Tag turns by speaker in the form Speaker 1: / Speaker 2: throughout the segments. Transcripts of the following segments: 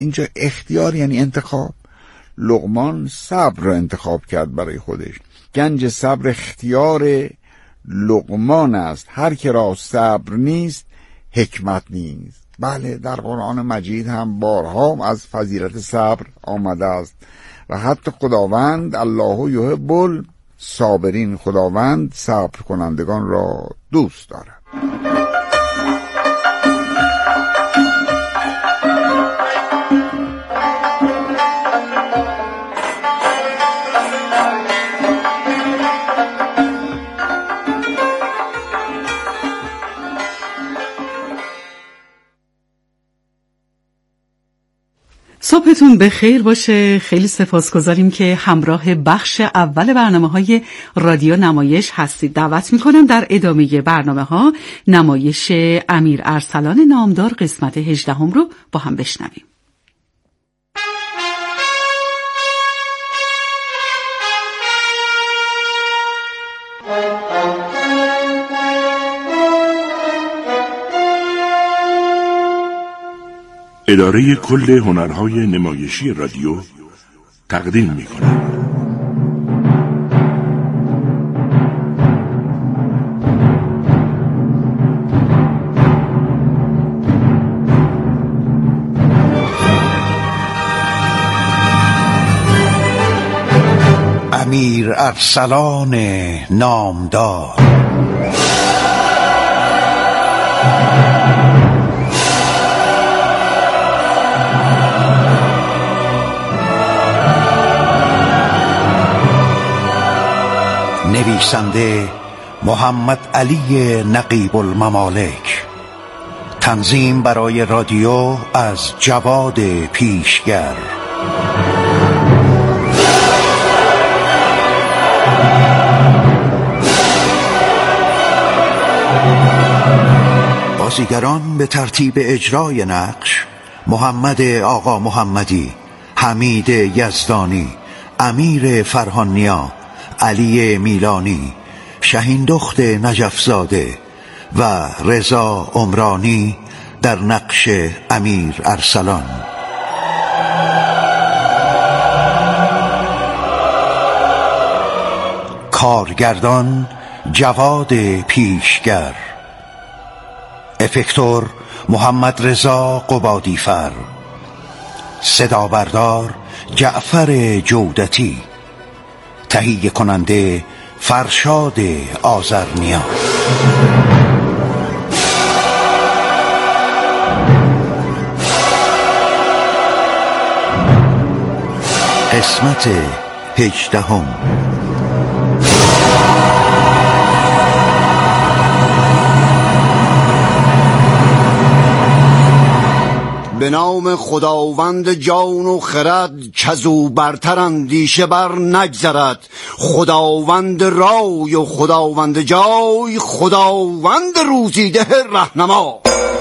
Speaker 1: اینجا اختیار یعنی انتخاب. لقمان صبر را انتخاب کرد برای خودش. گنج صبر اختیار لقمان است. هر که را صبر نیست حکمت نیست. بله، در قرآن مجید هم بارها از فضیلت صبر آمده است و حتی خداوند الله یحب الصابرین، خداوند صبر کنندگان را دوست دارد.
Speaker 2: صبحتون بخیر باشه. خیلی سپاسگزاریم که همراه بخش اول برنامه‌های رادیو نمایش هستید. دعوت می‌کنم در ادامه برنامه‌ها نمایش امیر ارسلان نامدار قسمت 18 رو با هم بشنویم.
Speaker 3: اداره کل هنرهای نمایشی رادیو تقدیم می‌کند.
Speaker 4: امیر ارسلان نامدار. نویسنده محمد علی نقیب الممالک. تنظیم برای رادیو از جواد پیشگر. بازیگران به ترتیب اجرای نقش: محمد آقا محمدی، حمید یزدانی، امیر فرهانیا، علی میلانی، شهیندخت نجفزاده و رضا عمرانی در نقش امیر ارسلان. کارگردان جواد پیشگر. افکتور محمد رضا قبادیفر. صدا بردار جعفر جودتی. تهیه کننده فرشاد آذرنیا. قسمت 18.
Speaker 5: به نام خداوند جان و خرد، کزو برتر اندیشه بر نگذرد. خداوند رای و خداوند جای، خداوند روزیده رهنما.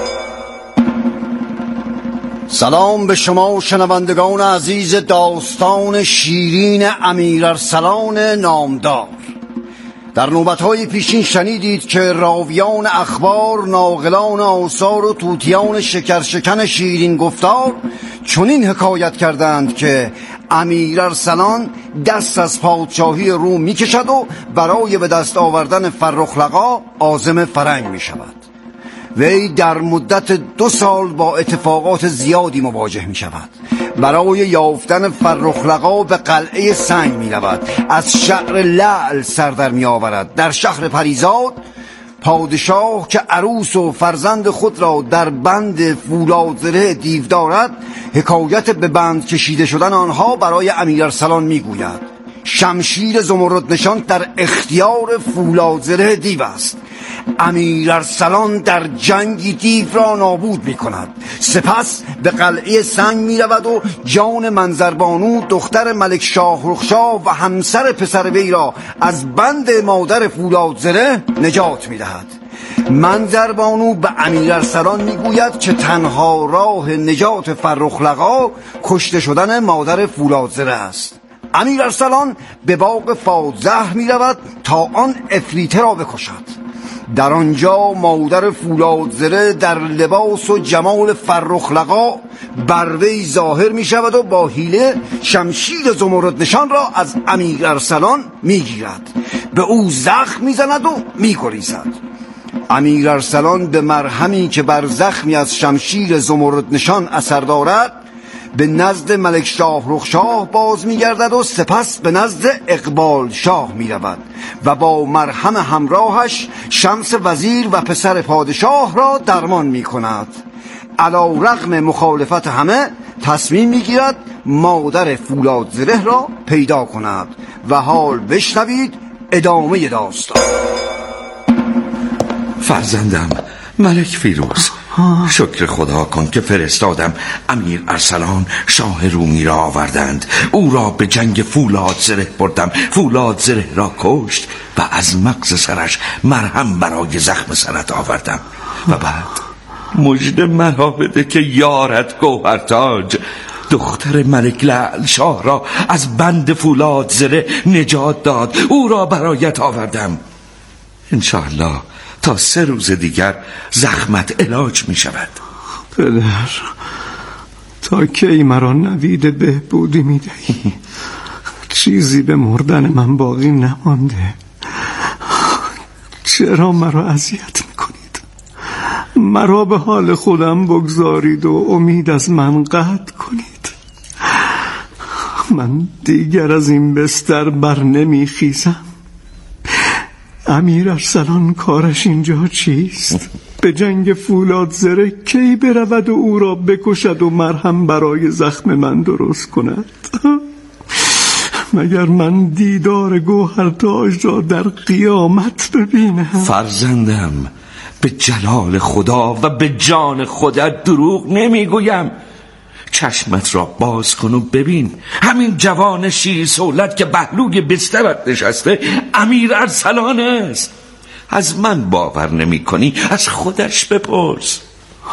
Speaker 5: سلام به شما شنوندگان عزیز داستان شیرین امیر ارسلان نامدار. در نوبت‌های پیشین شنیدید که راویان اخبار، ناقلان آثار و طوطیان شکرشکن شیرین گفتار چنین حکایت کردند که امیر ارسلان دست از پادشاهی روم می‌کشد و برای به دست آوردن فرخ-لقا عازم فرنگ می‌شود. وی در مدت 2 سال با اتفاقات زیادی مواجه می شود. برای یافتن فرخ-لقا به قلعه سنگ می رود. از شهر لعل سر در می آورد. در شهر پریزاد پادشاه که عروس و فرزند خود را در بند فولادزره دیو دارد، حکایت به بند کشیده شدن آنها برای امیر ارسلان می گوید. شمشیر زمرد نشان در اختیار فولادزره دیو است. امیر ارسلان در جنگی دیو را نابود می کند. سپس به قلعه سنگ می رود و جان منظربانو دختر ملک شاهرخشاه و همسر پسر وی را از بند مادر فولادزره نجات می دهد. منظربانو به امیر ارسلان می گوید که تنها راه نجات فرخ-لقا کشته شدن مادر فولادزره است. امیر ارسلان به باغ فاضزهر می رود تا آن افریته را بکشد. در آنجا مادر فولادزره در لباس و جمال فرخ لقا بر وی ظاهر می شود و با حیله شمشیر زمرد نشان را از امیر ارسلان می گیرد، به او زخم می زند و می گریزد. امیر ارسلان به مرهمی که بر زخمی از شمشیر زمرد نشان اثر دارد به نزد ملک شاه رخشاه باز می گردد و سپس به نزد اقبال شاه می رود و با مرهم همراهش شمس وزیر و پسر پادشاه را درمان می کند. علی رغم مخالفت همه تصمیم می گیرد مادر فولادزره را پیدا کند و حال بشنوید ادامه داستان.
Speaker 4: فرزندم ملک فیروز، شکر خدا کن که فرستادم امیر ارسلان شاه رومی را آوردند. او را به جنگ فولادزره بردم. فولادزره را کشت و از مغز سرش مرهم برای زخم سرت آوردم. و بعد مژده مرا بده که یارت گوهرتاج دختر ملک لعل شاه را از بند فولادزره نجات داد. او را برایت آوردم. انشاءالله تا 3 روز دیگر زخمت علاج می شود.
Speaker 6: پدر، تا کی مرا نوید بهبودی می دهی؟ چیزی به مردن من باقی نمانده. چرا مرا اذیت می کنید؟ مرا به حال خودم بگذارید و امید از من قطع کنید. من دیگر از این بستر بر نمی خیزم. امیر ارسلان کارش اینجا چیست؟ به جنگ فولادزره کی برود و او را بکشد و مرهم برای زخم من درست کند؟ مگر من دیدار گوهرتاج را در قیامت ببینم؟
Speaker 4: فرزندم، به جلال خدا و به جان خودت دروغ نمیگویم. چشمت را باز کن و ببین، همین جوان شیر سولت که پهلوی بسترت نشسته امیر ارسلان است. از من باور نمی کنی؟ از خودش بپرس.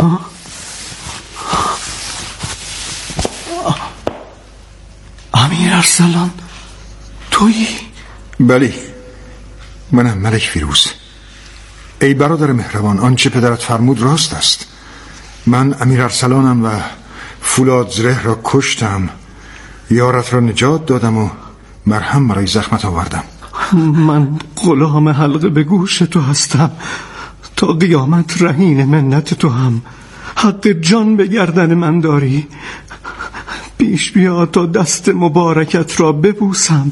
Speaker 6: امیر ارسلان تویی؟
Speaker 7: بلی، منم ملک فیروز. ای برادر مهربان، آنچه پدرت فرمود راست است. من امیر ارسلانم و فولادزره را کشتم، یارت را نجات دادم و مرهم برای زخمت آوردم.
Speaker 6: من غلام حلقه به گوش تو هستم، تا قیامت رهین منت تو هم. حق جان به گردن من داری. پیش بیا تا دست مبارکت را ببوسم.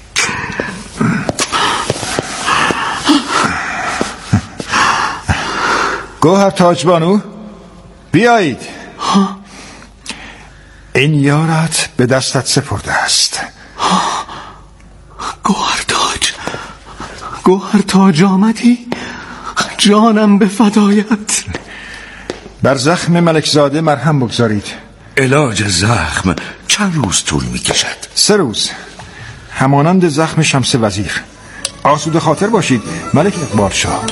Speaker 7: گوهرتاج بانو، بیایید. این یارت به دستت سپرده است.
Speaker 6: گوهرتاج آمدی؟ جانم به فدایت.
Speaker 7: بر زخم ملکزاده مرهم بگذارید.
Speaker 4: علاج زخم چند روز طول می کشد؟
Speaker 7: 3 روز، همانند زخم شمس وزیر. آسوده خاطر باشید ملک اقبال شاه.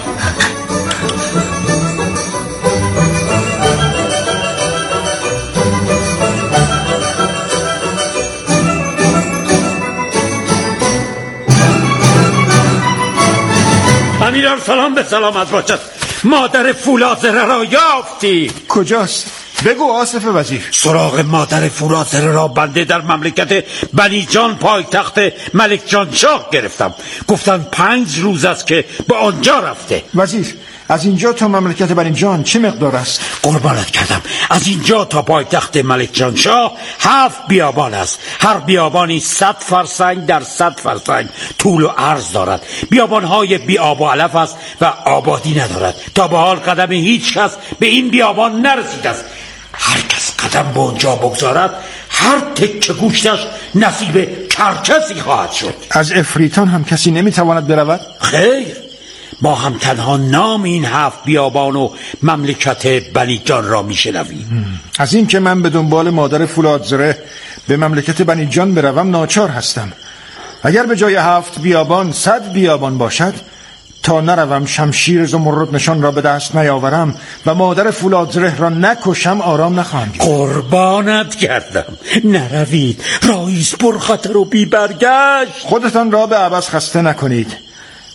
Speaker 8: امیر ارسلان به سلامت باشد. مادر فولادزره را یافتی؟
Speaker 7: کجاست؟ بگو آصف وزیر.
Speaker 8: سراغ مادر فولادزره را بنده در مملکت بنی جان پایتخت ملک جان شاه گرفتم. گفتن 5 روز است که به آنجا رفته.
Speaker 7: وزیر، از اینجا تا مملکت بنی جان چه مقدار است؟
Speaker 8: قربانت کردم، از اینجا تا پایتخت ملک جان شاه 7 بیابان است. هر بیابانی 100 فرسنگ در 100 فرسنگ طول و عرض دارد. بیابانهای بی آب و علف است و آبادی ندارد. تا به حال قدم هیچ کس به این بیابان نرسیده است. هر کس قدم به اونجا بگذارد هر تکه گوشتش نصیب کرکسی خواهد شد.
Speaker 7: از افریتان هم کسی نمیتواند برود؟
Speaker 8: خیر، ما هم تنها نام این 7 بیابان و مملکت بنی جان را میشنویم.
Speaker 7: از این که من به دنبال مادر فولادزره به مملکت بنی جان بروم ناچار هستم. اگر به جای 7 بیابان 100 بیابان باشد، تا نروم شمشیر زمرد نشان را به دست نیاورم و مادر فولادزره را نکشم آرام نخواهم گرفت.
Speaker 8: قربانت کردم، نروید. رئیس پر خطر و بی برگشت.
Speaker 7: خودتان را به عبث خسته نکنید.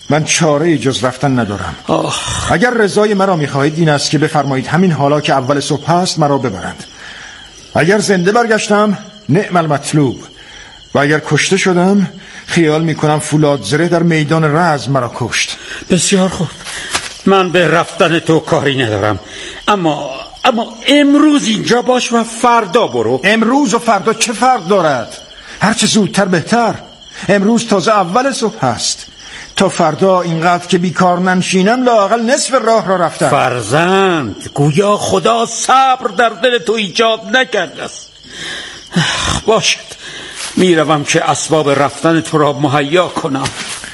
Speaker 7: من چاره جز رفتن ندارم. اگر رضای مرا میخواهید این است که بفرمایید همین حالا که اول صبح است مرا ببرند. اگر زنده برگشتم نعم المطلوب، و اگر کشته شدم خیال میکنم فولاد زره در میدان رزم مرا کشت.
Speaker 8: بسیار خوب، من به رفتن تو کاری ندارم، اما امروز اینجا باش و فردا برو.
Speaker 7: امروز و فردا چه فرق دارد؟ هرچه زودتر بهتر. امروز تازه اول صبح هست. تا فردا اینقدر که بیکار ننشینم لااقل نصف راه را رفتم.
Speaker 8: فرزند، گویا خدا صبر در دل تو ایجاد نکرده است. باشد، میروم که اسباب رفتن تو را مهیا کنم.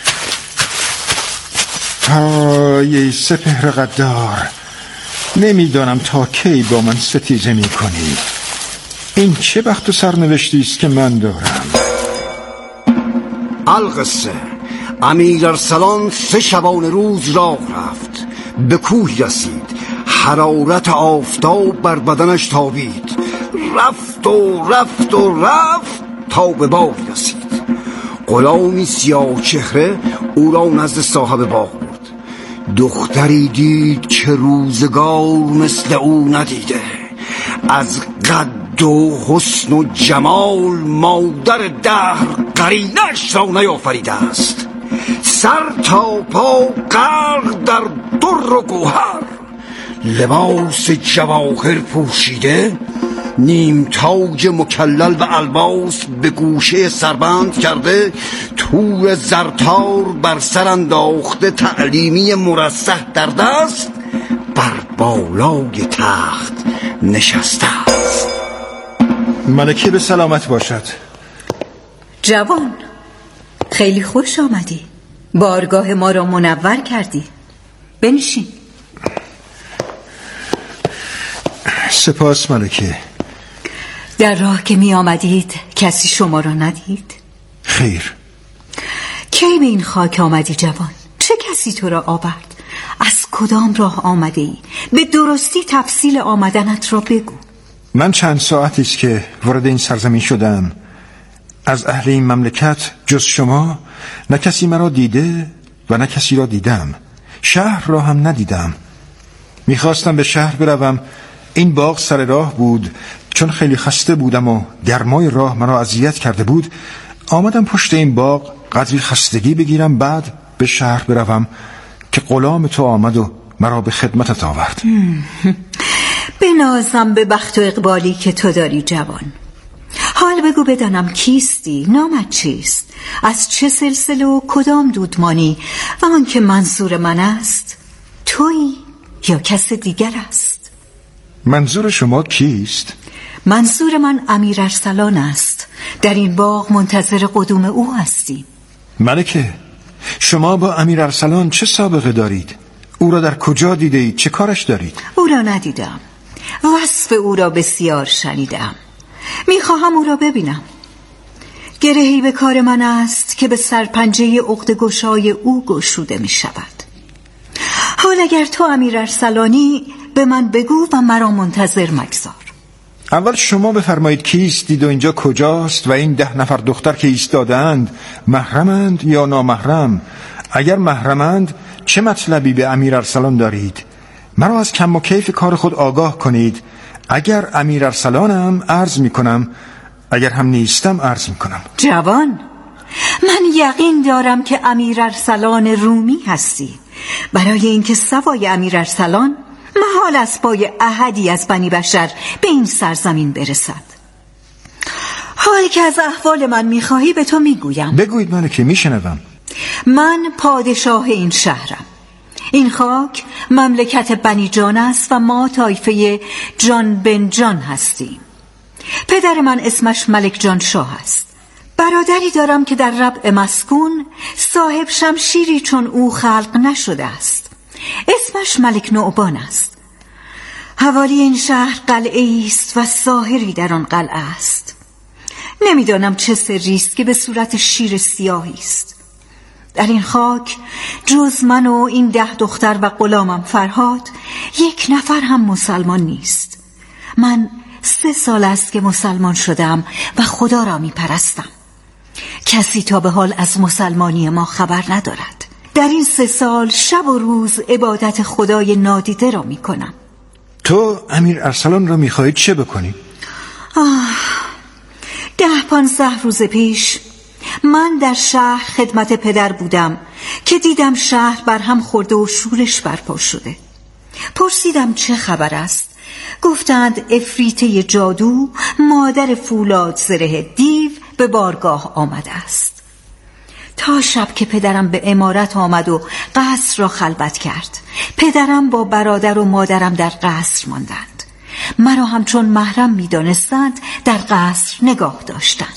Speaker 7: ای سپهر غدار، نمیدانم تا کی با من ستیزه میکنی. این چه بخت و سرنوشتی است که من دارم.
Speaker 5: القصه امیر ارسلان 3 شبانه روز راه رفت. به کوهی رسید. حرارت آفتاب بر بدنش تابید. رفت و رفت و رفت تا به باغ رسید. غلامی سیاه چهره او را نزد صاحب باغ برد. دختری دید که روزگار مثل او ندیده. از قد و حسن و جمال مادر دهر قرینش را نیافریده است. سر تا پا غرق در در و گوهر، لباس جواهر پوشیده، نیم تاج مکلل و الباس به گوشه سربند کرده، تور زرتار بر سر انداخته، تعلیمی مرصع در دست، بر بالای تخت نشسته است.
Speaker 7: ملکه به سلامت باشد.
Speaker 9: جوان، خیلی خوش آمدی. بارگاه ما را منور کردی. بنشین.
Speaker 7: سپاس ملکه.
Speaker 9: در راه که می آمدید کسی شما را ندید؟
Speaker 7: خیر.
Speaker 9: کی به این خاک آمدی جوان؟ چه کسی تو را آورد؟ از کدام راه آمده ای؟ به درستی تفصیل آمدنت را بگو.
Speaker 7: من چند ساعتی است که وارد این سرزمین شدم. از اهل این مملکت جز شما نه کسی مرا دیده و نه کسی را دیدم. شهر را هم ندیدم. میخواستم به شهر بروم. این باغ سر راه بود. چون خیلی خسته بودم و گرمای راه مرا اذیت کرده بود، آمدم پشت این باغ قدری خستگی بگیرم، بعد به شهر بروم که غلام تو آمد و مرا به خدمتت آورد.
Speaker 9: بنازم به بخت و اقبالی که تو داری جوان. حال بگو بدانم کیستی، نامت چیست، از چه سلسله و کدام دودمانی، و آن که منظور من است تویی یا کس دیگر است؟
Speaker 7: منظور شما کیست؟
Speaker 9: منظور من امیر ارسلان است. در این باغ منتظر قدوم او هستیم.
Speaker 7: ملکه، شما با امیر ارسلان چه سابقه دارید؟ او را در کجا دیده اید؟ چه کارش دارید؟
Speaker 9: او را ندیدم. وصف او را بسیار شنیدم. میخواهم او را ببینم. گرهی به کار من است که به سرپنجه عقده گشای او گشوده می شود. حال اگر تو امیر ارسلانی به من بگو و مرا منتظر مگذار.
Speaker 7: اول شما بفرمایید کیستید و اینجا کجاست و این 10 نفر دختر که ایستادند محرمند یا نامحرم؟ اگر محرمند چه مطلبی به امیر ارسلان دارید؟ مرا از کم و کیف کار خود آگاه کنید. اگر امیر ارسلانم عرض می کنم، اگر هم نیستم عرض می کنم.
Speaker 9: جوان، من یقین دارم که امیر ارسلان رومی هستی. برای اینکه سوای امیر ارسلان محال است پای احدی از بنی بشر به این سرزمین برسد. حالی که از احوال من میخواهی به تو میگویم.
Speaker 7: بگویید ملکه، میشنوم.
Speaker 9: من پادشاه این شهرم. این خاک مملکت بنی جان است و ما طایفه جان بن جان هستیم. پدر من اسمش ملک جان شاه است. برادری دارم که در ربع مسکون صاحب شمشیری چون او خلق نشده است. اسمش ملک نعبان است. حوالی این شهر قلعه است و ساحری در آن قلعه است. نمیدانم چه سری است که به صورت شیر سیاهی است. در این خاک جز من و این 10 دختر و غلامم فرهاد 1 نفر هم مسلمان نیست. من 3 سال است که مسلمان شدم و خدا را می پرستم. کسی تا به حال از مسلمانی ما خبر ندارد. در این 3 سال شب و روز عبادت خدای نادیده را می کنم.
Speaker 7: تو امیر ارسلان را میخواهی چه بکنی؟
Speaker 9: 10-15 روز پیش من در شهر خدمت پدر بودم که دیدم شهر برهم خورده و شورش برپا شده. پرسیدم چه خبر است؟ گفتند عفریته جادو مادر فولاد زره دیو به بارگاه آمده است. تا شب که پدرم به عمارت آمد و قصر را خلوت کرد، پدرم با برادر و مادرم در قصر ماندند. مرا همچون محرم می دانستند در قصر نگاه داشتند.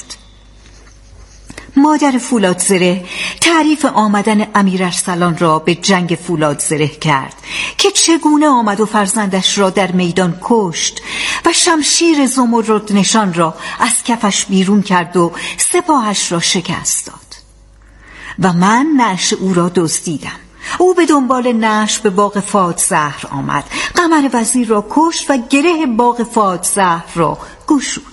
Speaker 9: مادر فولاد زره تعریف آمدن امیر ارسلان را به جنگ فولاد زره کرد که چگونه آمد و فرزندش را در میدان کشت و شمشیر زمرد نشان را از کفش بیرون کرد و سپاهش را شکست داد. و من نعش او را دزدیدم. او به دنبال نعش به باغ فادزهر آمد، قمر وزیر را کشت و گره باغ فادزهر را گشود.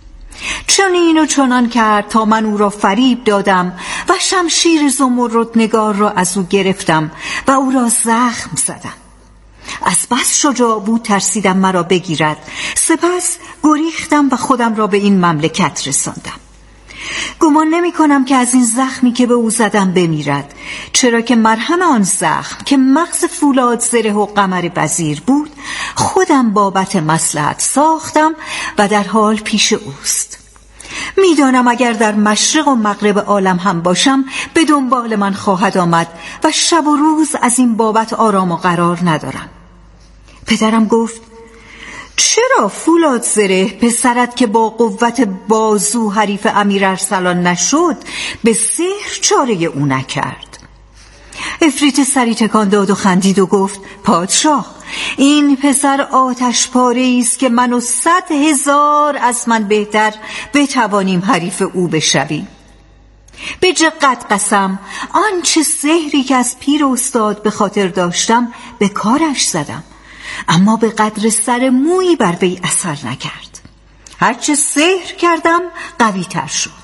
Speaker 9: چنین و چنان کرد تا من او را فریب دادم و شمشیر زمرد نگار را از او گرفتم و او را زخم زدم. از بس شجاع بود ترسیدم مرا بگیرد، سپس گریختم و خودم را به این مملکت رساندم. گمان نمی کنم که از این زخمی که به او زدم بمیرد، چرا که مرهم آن زخم که مغز فولاد زره و قمر وزیر بود خودم بابت مصلحت ساختم و در حال پیش اوست. میدانم اگر در مشرق و مغرب عالم هم باشم به دنبال من خواهد آمد و شب و روز از این بابت آرام و قرار ندارم. پدرم گفت چرا فولاد زره پسرت که با قوت بازو حریف امیر ارسلان نشد به سحر چاره او نکرد؟ عفریت سری تکان داد و خندید و گفت پادشاه، این پسر آتش پاره است که من و 100,000 از من بهتر بتوانیم حریف او بشویم. به جقت قسم آنچه سحری که از پیر استاد به خاطر داشتم به کارش زدم، اما به قدر سر مویی بر وی اثر نکرد. هرچه سحر کردم قوی تر شد.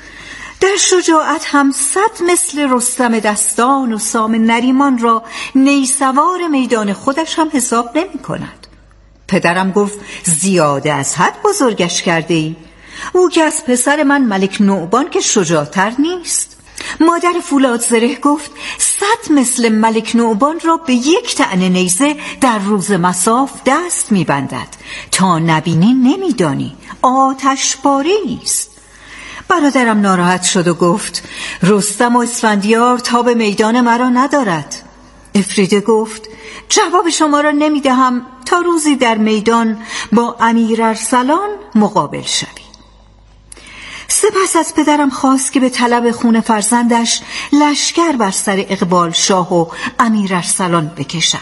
Speaker 9: در شجاعت هم 100 مثل رستم دستان و سام نریمان را نیسوار میدان خودش هم حساب نمی کند. پدرم گفت زیاده از حد بزرگش کرده ای. او که از پسر من ملک نوبان که شجاعتر نیست. مادر فولاد زره گفت 100 مثل ملک نوبان را به 1 طعنه نیزه در روز مصاف دست می بندد. تا نبینی نمیدانی، آتش پاره است. برادرم ناراحت شد و گفت رستم و اسفندیار تا به میدان مرا ندارد. عفریته گفت جواب شما را نمی دهم تا روزی در میدان با امیر ارسلان مقابل شوی. سپس از پدرم خواست که به طلب خون فرزندش لشکر بر سر اقبال شاه و امیر ارسلان بکشد.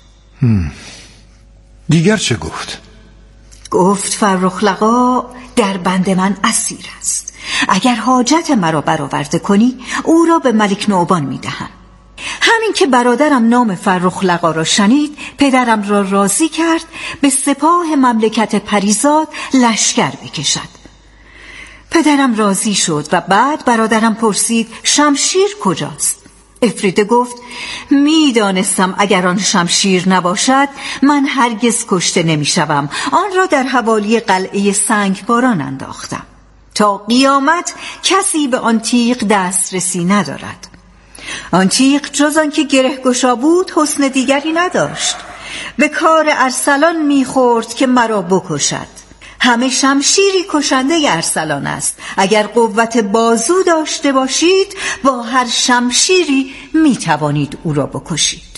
Speaker 7: دیگر چه گفت؟
Speaker 9: گفت فرخ لقا در بند من اسیر است. اگر حاجت مرا برآورده کنی او را به ملک نوبان می دهم. همین که برادرم نام فرخ لقا را شنید پدرم را راضی کرد به سپاه مملکت پریزاد لشکر بکشد. پدرم راضی شد و بعد برادرم پرسید شمشیر کجاست؟ عفریته گفت میدانستم اگر آن شمشیر نباشد من هرگز کشته نمیشوم. آن را در حوالی قلعه سنگباران انداختم. تا قیامت کسی به آن تیغ دسترسی ندارد. آن تیغ جز آن که گره گشا بود حسن دیگری نداشت. به کار ارسلان میخورد که مرا بکشد. همه شمشیری کشنده ارسلان است. اگر قوت بازو داشته باشید با هر شمشیری می توانید او را بکشید.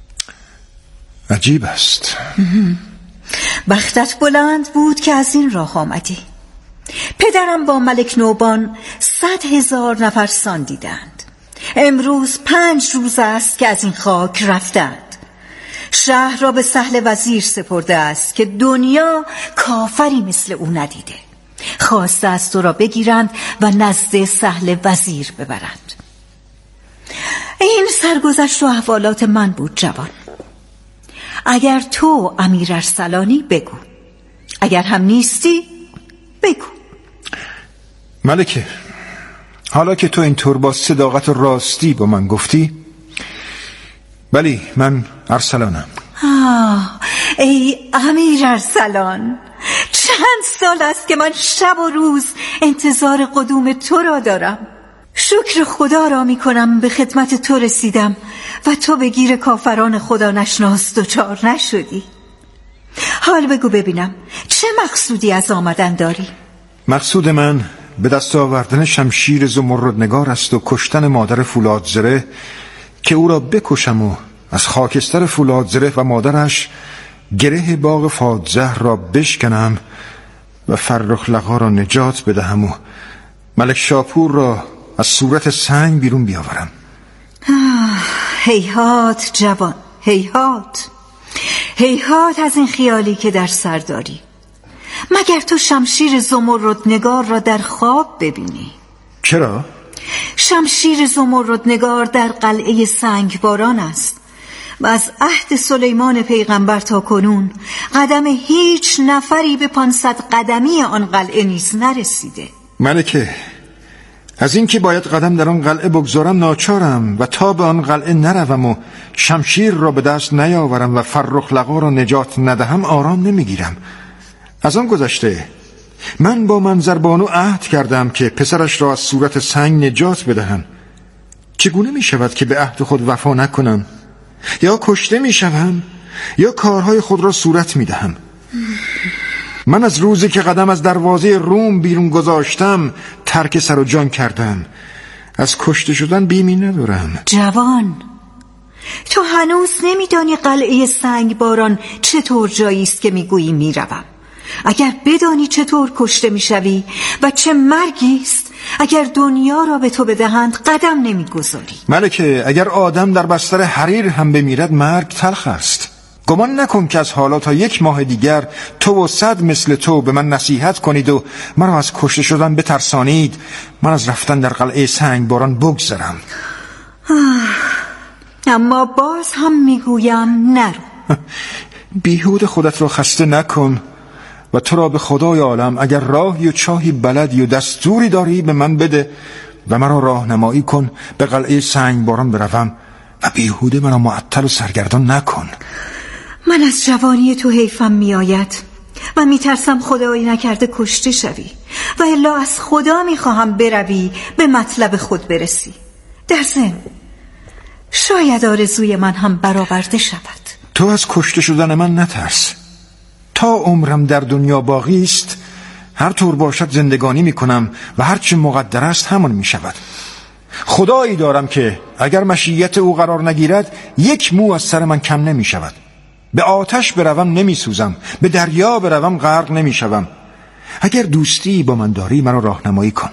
Speaker 7: عجیب است.
Speaker 9: بختت بلند بود که از این راه آمدی. پدرم با ملک نوبان 100,000 نفر ساندیدند. امروز 5 روز است که از این خاک رفتند. شهر را به سهل وزیر سپرده است که دنیا کافری مثل او ندیده. خواسته است تو را بگیرند و نزد سهل وزیر ببرند. این سرگذشت و احوالات من بود جوان. اگر تو امیر ارسلانی بگو، اگر هم نیستی بگو.
Speaker 7: ملکه، حالا که تو اینطور با صداقت و راستی با من گفتی، بلی، من ارسلانم.
Speaker 9: ای امیر ارسلان، چند سال است که من شب و روز انتظار قدوم تو را دارم. شکر خدا را می کنم به خدمت تو رسیدم و تو به گیر کافران خدا نشناس دچار نشدی. حال بگو ببینم چه مقصودی از آمدن داری؟
Speaker 7: مقصود من به دست آوردن شمشیر زمردنگار است و کشتن مادر فولادزره، که او را بکشم و از خاکستر فولادزره و مادرش گره باغ فادزهر را بشکنم و فرخ لقا را نجات بدهم و ملک شاپور را از صورت سنگ بیرون بیاورم.
Speaker 9: هیهات جوان، هیهات، هیهات از این خیالی که در سر داری. مگر تو شمشیر زمردنگار را در خواب ببینی؟
Speaker 7: چرا؟
Speaker 9: شمشیر زمردنگار در قلعه سنگباران است و از عهد سلیمان پیغمبر تا کنون قدم هیچ نفری به 500 قدمی آن قلعه نیز نرسیده.
Speaker 7: ملکه، از این که باید قدم در آن قلعه بگذارم ناچارم و تا به آن قلعه نروم و شمشیر را به دست نیاورم و فرخ لقا را نجات ندهم آرام نمیگیرم. از آن گذشته من با منظربانو عهد کردم که پسرش را از صورت سنگ نجات بدهم. چگونه می شود که به عهد خود وفا نکنم؟ یا کشته می شوم یا کارهای خود را صورت می دهم. من از روزی که قدم از دروازه روم بیرون گذاشتم ترک سر و جان کردم. از کشته شدن بیمی ندارم.
Speaker 9: جوان، تو هنوز نمیدانی قلعه سنگباران چطور جایی است که میگویی میروم. اگر بدانی چطور کشته میشوی و چه مرگی است اگر دنیا را به تو بدهند قدم نمیگذاری.
Speaker 7: ملکه، اگر آدم در بستر حریر هم بمیرد مرگ تلخ است. گمان نکن که از حالا تا 1 ماه دیگر تو و 100 مثل تو به من نصیحت کنید و مرا از کشته شدن بترسانید من از رفتن در قلعه سنگباران بگذرم.
Speaker 9: اما باز هم میگویم نرو.
Speaker 7: بیهود خودت را خسته نکن و تو را به خدای عالم اگر راهی و چاهی بلدی و دستوری داری به من بده و مرا راهنمایی کن به قلعه سنگباران بروم و بیهوده مرا معطل و سرگردان نکن.
Speaker 9: من از جوانی تو حیفم میآید و میترسم خدایی نکرده کشته شوی و الا از خدا میخواهم بروی به مطلب خود برسی. در ضمن شاید آرزوی من هم برآورده شود.
Speaker 7: تو از کشته شدن من نترس. تا عمرم در دنیا باقی است هر طور باشد زندگانی میکنم و هرچه مقدر است همان میشود. خدایی دارم که اگر مشیت او قرار نگیرد 1 مو از سر من کم نمیشود. به آتش بروم نمیسوزم، به دریا بروم غرق نمیشوم. اگر دوستی با من داری مرا راهنمایی کن.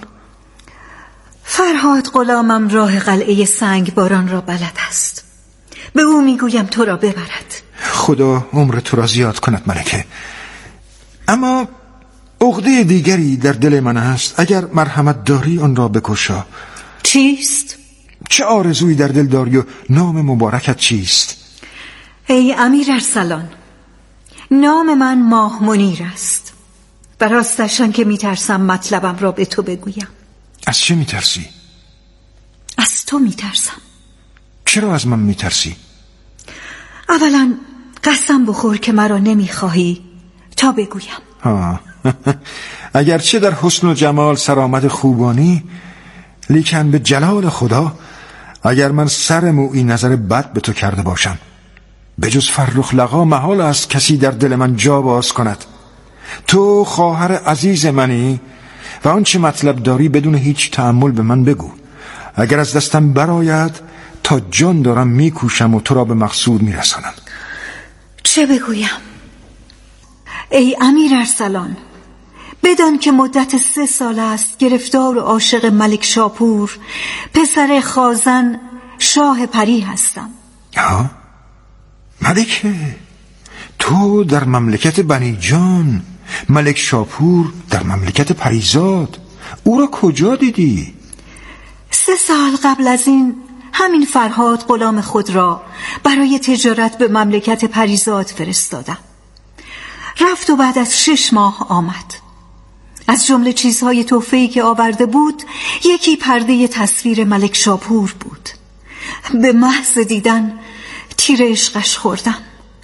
Speaker 9: فرهاد غلامم راه قلعه سنگباران را بلد است. به او میگویم تو را ببرد.
Speaker 7: خدا عمر تو را زیاد کند ملکه. اما عقده دیگری در دل من است. اگر مرحمت داری آن را بکشا.
Speaker 9: چیست؟
Speaker 7: چه آرزویی در دل داری و نام مبارکت چیست؟
Speaker 9: ای امیر ارسلان، نام من ماه منیر است و راستشان که میترسم مطلبم را به تو بگویم.
Speaker 7: از چه میترسی؟
Speaker 9: از تو میترسم.
Speaker 7: چرا از من میترسی؟
Speaker 9: اولا قسم بخور که مرا نمیخواهی تا بگویم.
Speaker 7: اگرچه در حسن و جمال سرآمد خوبانی، لیکن به جلال خدا اگر من سر مویی نظر بد به تو کرده باشم، به جز فرخ لقا محال است کسی در دل من جا باز کند. تو خواهر عزیز منی و آنچه مطلب داری بدون هیچ تأمل به من بگو. اگر از دستم برآید تا جان دارم میکوشم و تو را به مقصود میرسانم.
Speaker 9: چه بگویم؟ ای امیر ارسلان، بدان که مدت 3 سال است گرفتار و عاشق ملک شاپور پسر خازن شاه پری هستم.
Speaker 7: ها؟ ملکه، تو در مملکت بنی جان، ملک شاپور در مملکت پریزاد. او را کجا دیدی؟
Speaker 9: 3 سال قبل از این همین فرهاد غلام خود را برای تجارت به مملکت پریزاد فرستادم. رفت و بعد از 6 ماه آمد. از جمله چیزهای تحفه‌ای که آورده بود یکی پرده تصویر ملک شاپور بود. به محض دیدن تیر عشقش خوردم.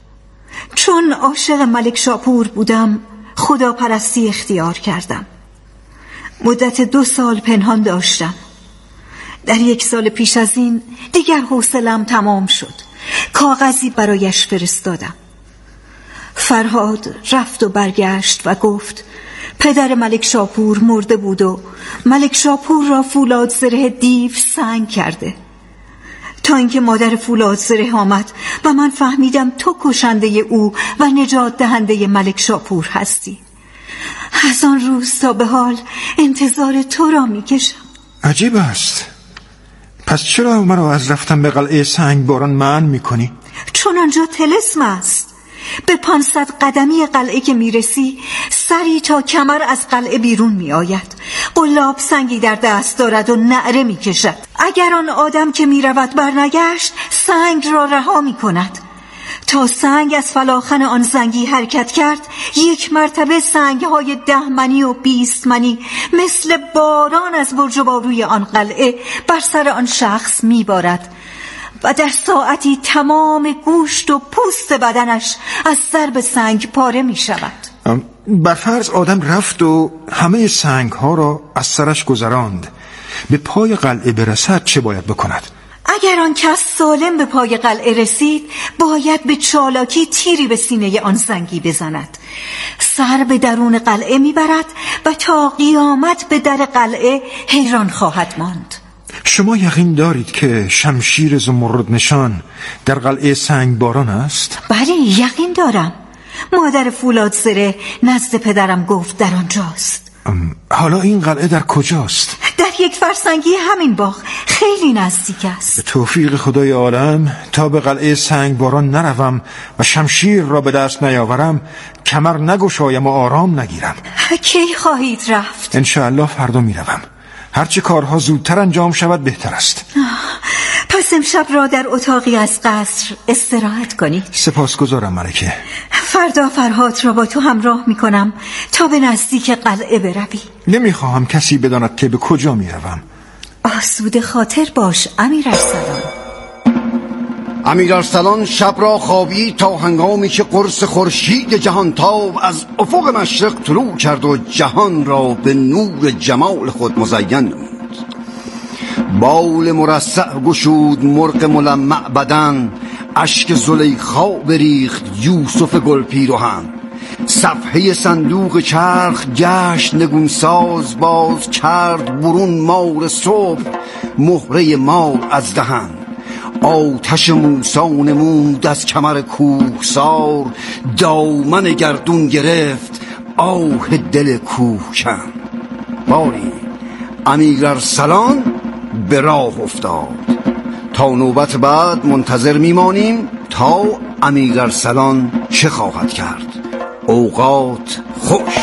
Speaker 9: چون عاشق ملک شاپور بودم خداپرستی اختیار کردم. مدت 2 سال پنهان داشتم. در 1 سال پیش از این دیگر حوصله‌ام تمام شد. کاغذی برایش فرستادم. فرهاد رفت و برگشت و گفت پدر ملک شاپور مرده بود و ملک شاپور را فولاد زره دیو سنگ کرده. تا اینکه مادر فولاد زره آمد و من فهمیدم تو کشنده او و نجات دهنده ملک شاپور هستی. از آن روز تا به حال انتظار تو را میکشم.
Speaker 7: عجیب است. پس چرا مرا از رفتن به قلعه سنگباران منع میکنی؟
Speaker 9: چون آنجا طلسم است. به 500 قدمی قلعه که میرسی سری تا کمر از قلعه بیرون میآید. قلاب سنگی در دست دارد و نعره میکشد. اگر آن آدم که میرود برنگشت سنگ را رها میکند. تا سنگ از فلاخن آن زنگی حرکت کرد 1 مرتبه سنگ‌های 10 منی و 20 منی مثل باران از برج و باروی آن قلعه بر سر آن شخص میبارد و در ساعتی تمام گوشت و پوست بدنش از ضرب سنگ پاره می شود.
Speaker 7: برفرض آدم رفت و همه سنگ ها را از سرش گذراند، به پای قلعه برسد چه باید بکند؟
Speaker 9: اگر آن کس سالم به پای قلعه رسید باید به چالاکی تیری به سینه آن زنگی بزند. سر به درون قلعه می برد و تا قیامت به در قلعه حیران خواهد ماند.
Speaker 7: شما یقین دارید که شمشیر زمرد نشان در قلعه سنگباران است؟
Speaker 9: بله یقین دارم. مادر فولاد زره نزد پدرم گفت در آنجاست.
Speaker 7: حالا این قلعه در کجاست؟
Speaker 9: در 1 فرسنگی همین باغ، خیلی نزدیک است.
Speaker 7: به توفیق خدای عالم تا به قلعه سنگباران نروم و شمشیر را به دست نیاورم کمر نگشایم و آرام نگیرم.
Speaker 9: کی خواهید رفت؟
Speaker 7: انشاءالله فردا میروم. هرچه کارها زودتر انجام شود بهتر است.
Speaker 9: پس امشب را در اتاقی از قصر استراحت کنید.
Speaker 7: سپاسگزارم ملکه.
Speaker 9: فردا فرهاد را با تو همراه میکنم تا به نزدیک قلعه بروی.
Speaker 7: نمیخواهم کسی بداند که به کجا میروم.
Speaker 9: آسوده خاطر باش امیر ارسلان.
Speaker 5: امیر ارسلان شب را خوابید تا هنگامی که قرص خورشید جهانتاب از افق مشرق طلوع کرد و جهان را به نور جمال خود مزین نمود. بال مرصع گشود مرغ ملمع بدن، اشک زلیخا بریخت یوسف گل پیرهن. صفحه صندوق چرخ گشت نگونساز، باز کرد برون مار صبح مهره مار از دهن. آتش موسی نمود از کمر کوهسار، دامن گردون گرفت آه دل کوهکن. باری امیر ارسلان به راه افتاد. تا نوبت بعد منتظر میمانیم تا امیر ارسلان چه خواهد کرد. اوقات خوش.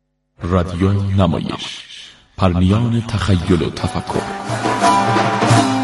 Speaker 3: رادیو نمایش، پرمیان تخیل و تفکر.